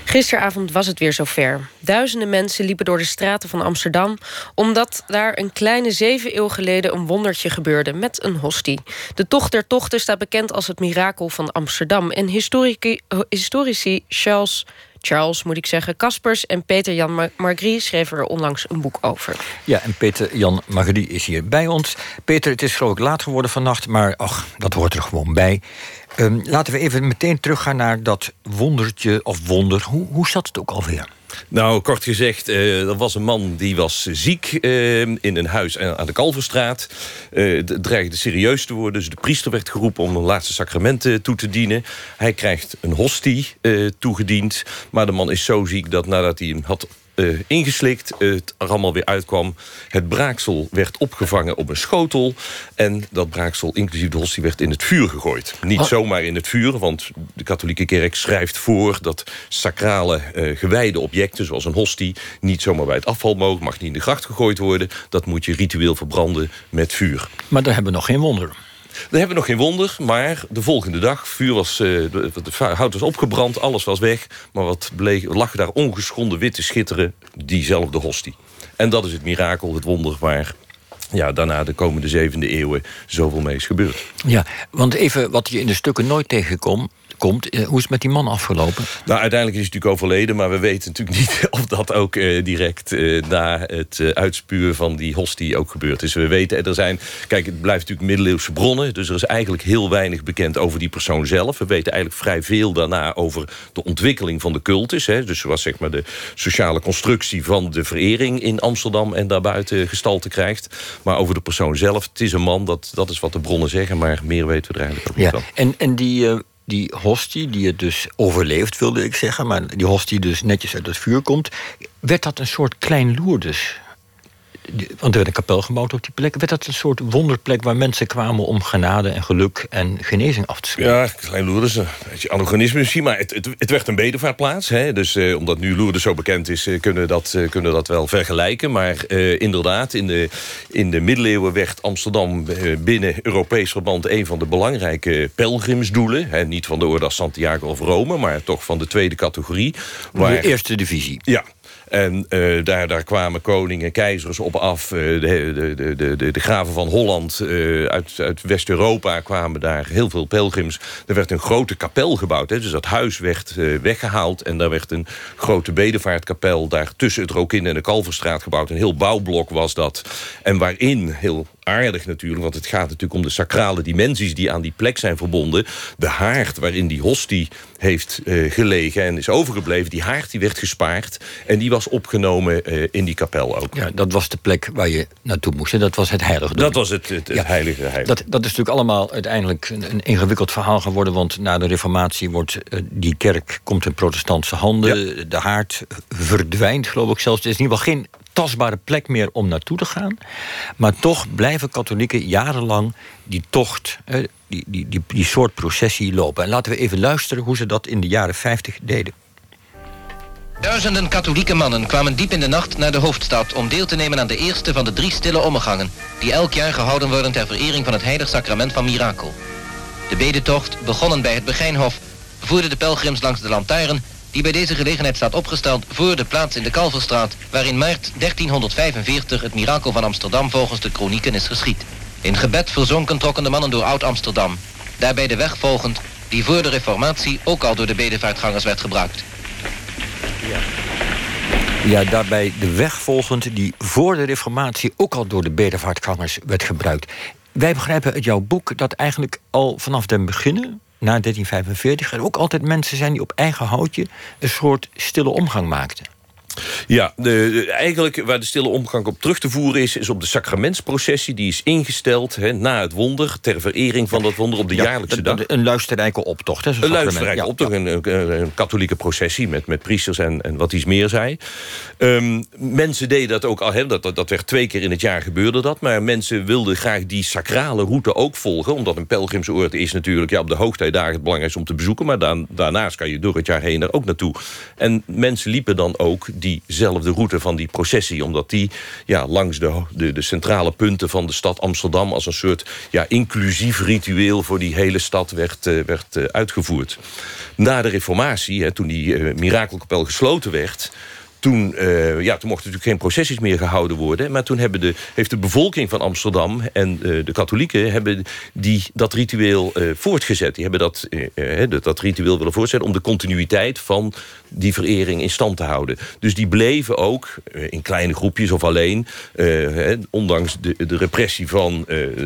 Gisteravond was het weer zover. Duizenden mensen liepen door de straten van Amsterdam, omdat daar een kleine 7 eeuw geleden een wondertje gebeurde met een hostie. De tocht der tochten staat bekend als het mirakel van Amsterdam. En historici Charles moet ik zeggen, Caspers en Peter-Jan Margry schreven er onlangs een boek over. Ja, en Peter-Jan Margry is hier bij ons. Peter, het is geloof ik laat geworden vannacht, maar ach, dat hoort er gewoon bij. Laten we even meteen teruggaan naar dat wondertje of wonder. Hoe zat het ook alweer? Nou, kort gezegd, er was een man die was ziek in een huis aan de Kalverstraat. Het dreigde serieus te worden, dus de priester werd geroepen om een laatste sacrament toe te dienen. Hij krijgt een hostie toegediend, maar de man is zo ziek dat nadat hij hem had ingeslikt, het er allemaal weer uitkwam. Het braaksel werd opgevangen op een schotel en dat braaksel, inclusief de hostie, werd in het vuur gegooid. Niet zomaar in het vuur, want de katholieke kerk schrijft voor dat sacrale gewijde objecten, zoals een hostie, niet zomaar bij het afval mogen, mag niet in de gracht gegooid worden. Dat moet je ritueel verbranden met vuur. Maar daar hebben we nog geen wonder. Daar hebben we nog geen wonder, maar de volgende dag, het hout was opgebrand, alles was weg, maar wat lag daar ongeschonden wit te schitteren, diezelfde hostie. En dat is het mirakel, het wonder waar daarna de komende 7e eeuwen zoveel mee is gebeurd. Ja, want even wat je in de stukken nooit tegenkomt, hoe is het met die man afgelopen? Nou, uiteindelijk is hij natuurlijk overleden, maar we weten natuurlijk niet of dat ook direct na het uitspuwen van die hostie ook gebeurd is. We weten, kijk, het blijft natuurlijk middeleeuwse bronnen, dus er is eigenlijk heel weinig bekend over die persoon zelf. We weten eigenlijk vrij veel daarna over de ontwikkeling van de cultus, dus zoals zeg maar de sociale constructie van de verering in Amsterdam en daarbuiten gestalte krijgt. Maar over de persoon zelf, het is een man, dat is wat de bronnen zeggen, maar meer weten we er eigenlijk ook niet van. En die hostie, die het dus overleeft, wilde ik zeggen, maar die hostie dus netjes uit het vuur komt, werd dat een soort klein Lourdes? Want er werd een kapel gebouwd op die plek. Werd dat een soort wonderplek waar mensen kwamen om genade en geluk en genezing af te schrijven? Ja, klein Lourdes, een beetje anachronisme misschien, maar het werd een bedevaartplaats. Dus omdat nu Lourdes zo bekend is, kunnen we dat wel vergelijken. Maar inderdaad, in de middeleeuwen werd Amsterdam binnen Europees verband een van de belangrijke pelgrimsdoelen. Niet van de orde als Santiago of Rome, maar toch van de tweede categorie. De eerste divisie. Ja. En daar kwamen koningen, keizers op af. De graven van Holland, uit West-Europa kwamen daar heel veel pelgrims. Er werd een grote kapel gebouwd. Dus dat huis werd weggehaald. En daar werd een grote bedevaartkapel daar tussen het Rokin en de Kalverstraat gebouwd. Een heel bouwblok was dat. En waarin, heel aardig natuurlijk, want het gaat natuurlijk om de sacrale dimensies die aan die plek zijn verbonden. De haard waarin die hostie heeft gelegen en is overgebleven, die haard die werd gespaard en die was opgenomen in die kapel ook. Ja, dat was de plek waar je naartoe moest. En dat was het heiligdom. Dat was het heilige. Dat is natuurlijk allemaal uiteindelijk een ingewikkeld verhaal geworden, want na de reformatie die kerk komt in protestantse handen. Ja. De haard verdwijnt, geloof ik zelfs. Er is in ieder geval geen tastbare plek meer om naartoe te gaan. Maar toch blijven katholieken jarenlang die tocht, die soort processie lopen. En laten we even luisteren hoe ze dat in de jaren 50 deden. Duizenden katholieke mannen kwamen diep in de nacht naar de hoofdstad om deel te nemen aan de eerste van de 3 stille ommegangen die elk jaar gehouden worden ter verering van het heilig sacrament van Mirakel. De bedetocht, begonnen bij het Begijnhof, voerde de pelgrims langs de lantaarn die bij deze gelegenheid staat opgesteld voor de plaats in de Kalverstraat waar in maart 1345 het mirakel van Amsterdam volgens de kronieken is geschied. In gebed verzonken trokken de mannen door Oud-Amsterdam, daarbij de weg volgend die voor de reformatie ook al door de bedevaartgangers werd gebruikt. Ja, daarbij de weg volgend die voor de reformatie ook al door de bedevaartgangers werd gebruikt. Wij begrijpen uit jouw boek dat eigenlijk al vanaf den beginnen, na 1345, er ook altijd mensen zijn die op eigen houtje een soort stille omgang maakten. Ja, eigenlijk waar de stille omgang op terug te voeren is op de sacramentsprocessie. Die is ingesteld na het wonder, ter verering van dat wonder op de jaarlijkse dag. Een luisterrijke optocht. Een luisterrijke optocht, een katholieke processie met priesters en wat iets meer zei. Mensen deden dat ook al, dat werd 2 keer in het jaar gebeurde dat. Maar mensen wilden graag die sacrale route ook volgen. Omdat een pelgrimsoord is natuurlijk op de hoogtijdagen het belangrijkste om te bezoeken. Maar daarnaast kan je door het jaar heen er ook naartoe. En mensen liepen dan ook diezelfde route van die processie. Omdat die langs de centrale punten van de stad Amsterdam als een soort inclusief ritueel voor die hele stad werd uitgevoerd. Na de reformatie, toen die Mirakelkapel gesloten werd, toen mochten natuurlijk geen processies meer gehouden worden. Maar toen heeft de bevolking van Amsterdam en de katholieken hebben dat ritueel voortgezet. Die hebben dat ritueel willen voortzetten om de continuïteit van die verering in stand te houden. Dus die bleven ook in kleine groepjes of alleen, ondanks de repressie van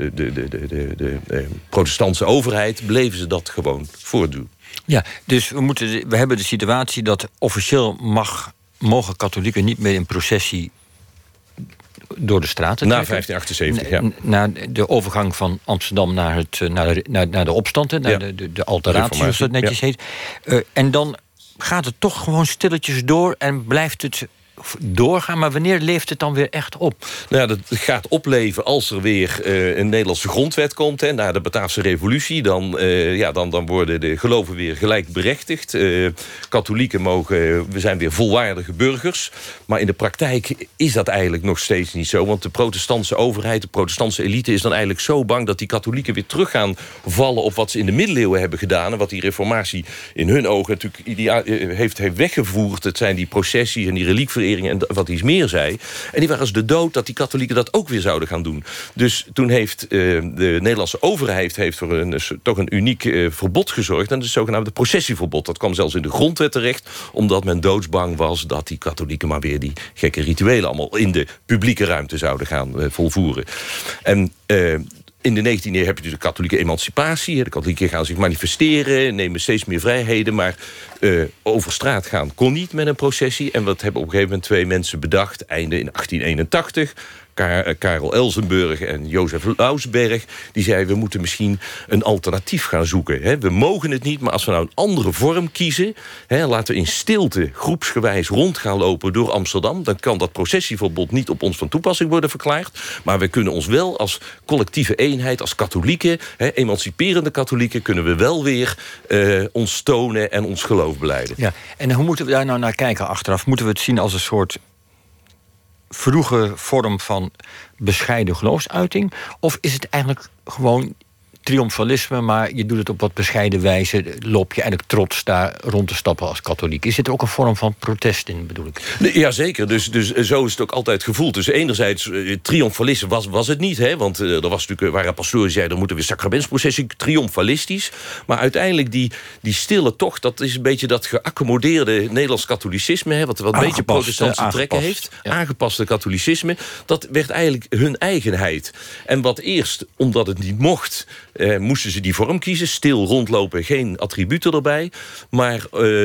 de protestantse overheid, bleven ze dat gewoon voortdoen. Ja, dus we hebben de situatie dat officieel mogen katholieken niet meer in processie door de straten na trekken. 1578, Na de overgang van Amsterdam naar de opstand, naar de alteratie, zoals dat netjes heet. En dan gaat het toch gewoon stilletjes door en blijft het doorgaan. Maar wanneer leeft het dan weer echt op? Nou, dat gaat opleven als er weer een Nederlandse grondwet komt. Na de Bataafse revolutie, dan worden de geloven weer gelijkberechtigd. Katholieken we zijn weer volwaardige burgers. Maar in de praktijk is dat eigenlijk nog steeds niet zo. Want de protestantse overheid, de protestantse elite is dan eigenlijk zo bang dat die katholieken weer terug gaan vallen op wat ze in de middeleeuwen hebben gedaan. En wat die reformatie in hun ogen natuurlijk heeft weggevoerd. Het zijn die processies en die reliekvereringen en wat iets meer zei. En die waren als de dood dat die katholieken dat ook weer zouden gaan doen. Dus toen heeft de Nederlandse overheid voor toch een uniek verbod gezorgd. En dat is het zogenaamde processieverbod. Dat kwam zelfs in de grondwet terecht, omdat men doodsbang was dat die katholieken maar weer die gekke rituelen allemaal in de publieke ruimte zouden gaan volvoeren. En in de 19e eeuw heb je dus de katholieke emancipatie. De katholieken gaan zich manifesteren, nemen steeds meer vrijheden. Maar over straat gaan kon niet met een processie. En wat hebben op een gegeven moment twee mensen bedacht, einde in 1881... Karel Elsenburg en Jozef Lausberg, die zeiden, we moeten misschien een alternatief gaan zoeken. We mogen het niet, maar als we nou een andere vorm kiezen, laten we in stilte groepsgewijs rond gaan lopen door Amsterdam, dan kan dat processieverbod niet op ons van toepassing worden verklaard, maar we kunnen ons wel als collectieve eenheid, als katholieken, emanciperende katholieken, kunnen we wel weer ons tonen en ons geloof belijden. Ja, en hoe moeten we daar nou naar kijken achteraf? Moeten we het zien als een soort vroege vorm van bescheiden geloofsuiting? Of is het eigenlijk gewoon triomfalisme, maar je doet het op wat bescheiden wijze, loop je eigenlijk trots daar rond te stappen als katholiek? Is dit ook een vorm van protest in, bedoel ik? Jazeker, dus zo is het ook altijd gevoeld. Dus enerzijds, triomfalisme was het niet, want er waren pastoren die zeiden, er moeten weer sacramentsprocessie, triomfalistisch. Maar uiteindelijk die stille tocht, dat is een beetje dat geaccommodeerde Nederlands katholicisme, wat een beetje protestantse trekken heeft. Ja. Aangepaste katholicisme, dat werd eigenlijk hun eigenheid. En wat eerst, omdat het niet mocht, moesten ze die vorm kiezen, stil rondlopen, geen attributen erbij. Maar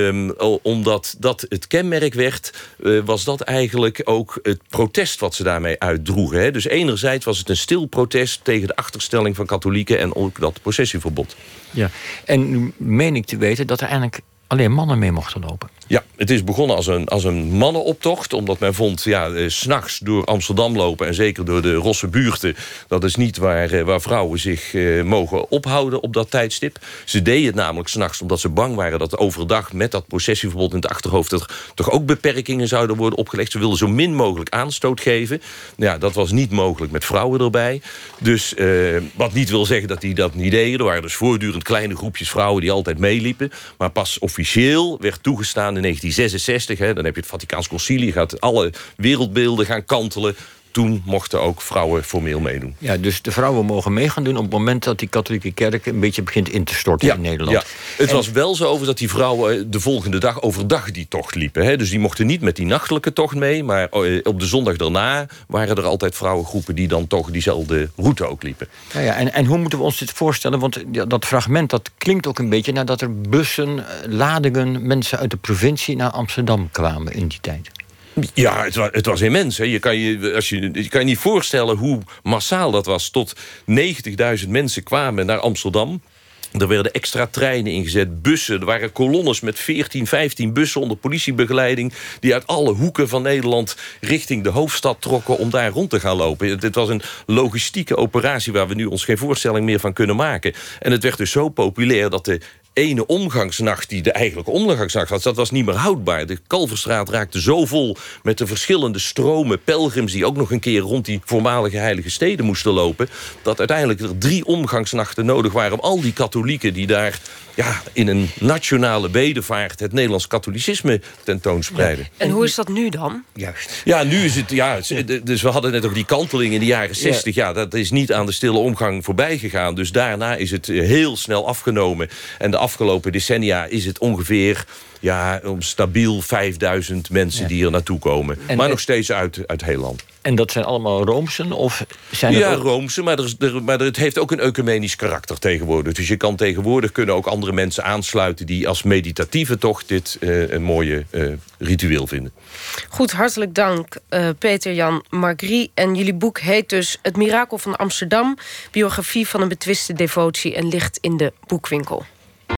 omdat dat het kenmerk werd, was dat eigenlijk ook het protest wat ze daarmee uitdroegen. Dus enerzijds was het een stil protest tegen de achterstelling van katholieken en ook dat processieverbod. Ja, en nu meen ik te weten dat er eigenlijk alleen mannen mee mochten lopen. Ja, het is begonnen als een mannenoptocht, omdat men vond, 's nachts door Amsterdam lopen en zeker door de Rosse buurten, dat is niet waar vrouwen zich mogen ophouden op dat tijdstip. Ze deden het namelijk 's nachts omdat ze bang waren dat overdag met dat processieverbod in het achterhoofd er toch ook beperkingen zouden worden opgelegd. Ze wilden zo min mogelijk aanstoot geven. Ja, dat was niet mogelijk met vrouwen erbij. Dus wat niet wil zeggen dat die dat niet deden. Er waren dus voortdurend kleine groepjes vrouwen die altijd meeliepen. Maar pas officieel werd toegestaan in 1966, dan heb je het Vaticaans Concilie, gaat alle wereldbeelden gaan kantelen. Toen mochten ook vrouwen formeel meedoen. Ja, dus de vrouwen mogen mee gaan doen op het moment dat die katholieke kerk een beetje begint in te storten in Nederland. Ja. Het was wel zo over dat die vrouwen de volgende dag overdag die tocht liepen. Dus die mochten niet met die nachtelijke tocht mee, maar op de zondag daarna waren er altijd vrouwengroepen die dan toch diezelfde route ook liepen. Ja, en hoe moeten we ons dit voorstellen? Want dat fragment, dat klinkt ook een beetje nadat er bussen, ladingen, mensen uit de provincie naar Amsterdam kwamen in die tijd. Ja, het was immens. Je kan je niet voorstellen hoe massaal dat was. Tot 90.000 mensen kwamen naar Amsterdam. Er werden extra treinen ingezet, bussen. Er waren kolonnes met 14, 15 bussen onder politiebegeleiding die uit alle hoeken van Nederland richting de hoofdstad trokken om daar rond te gaan lopen. Het was een logistieke operatie waar we nu ons geen voorstelling meer van kunnen maken. En het werd dus zo populair dat de ene omgangsnacht die de eigenlijke omgangsnacht was, dat was niet meer houdbaar. De Kalverstraat raakte zo vol met de verschillende stromen pelgrims die ook nog een keer rond die voormalige heilige steden moesten lopen, dat uiteindelijk er 3 omgangsnachten nodig waren om al die katholieken die daar in een nationale bedevaart het Nederlands katholicisme tentoonspreiden. En hoe is dat nu dan? Juist. Ja, nu is het... dus we hadden net over die kanteling in de jaren 60. Ja, dat is niet aan de stille omgang voorbij gegaan. Dus daarna is het heel snel afgenomen. En de afgelopen decennia is het ongeveer om stabiel 5000 mensen die hier naartoe komen. Maar nog steeds uit heel land. En dat zijn allemaal Roomsen? Of zijn er ook... Roomse, maar het heeft ook een ecumenisch karakter tegenwoordig. Dus je kan tegenwoordig kunnen ook andere mensen aansluiten die als meditatieve tocht dit een mooie ritueel vinden. Goed, hartelijk dank Peter-Jan Margry. En jullie boek heet dus Het Mirakel van Amsterdam. Biografie van een betwiste devotie en ligt in de boekwinkel.